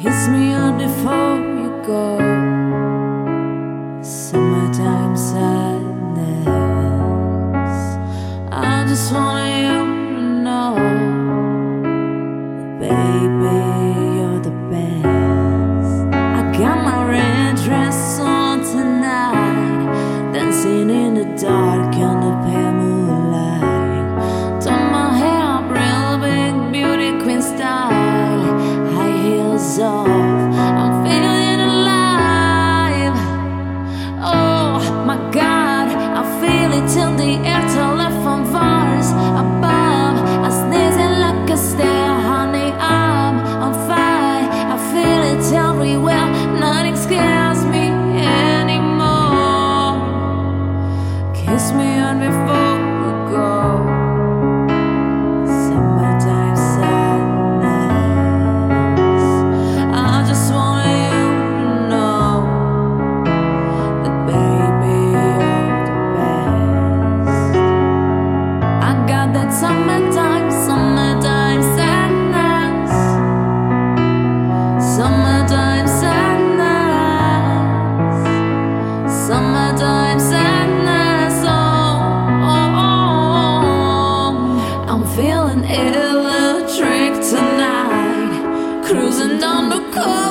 Kiss me up before you go. Summertime sadness. I just want you to know, baby, you're the best. I got my red dress on tonight, dancing in the dark under pale moonlight. Turn my hair up real big, beauty queen style, high heels off. I'm feeling alive. Oh my God, I feel it till the air till left from fires above. I sneezing like a stare, honey, I'm on fire. I feel it everywhere, nothing scares me anymore. Kiss me on before we go. Summertime sadness. I just want you to know that, baby, you're the best. I got that summertime sadness. Summertime sadness. Summertime sadness. Oh, I'm feeling electric tonight, cruising down the coast.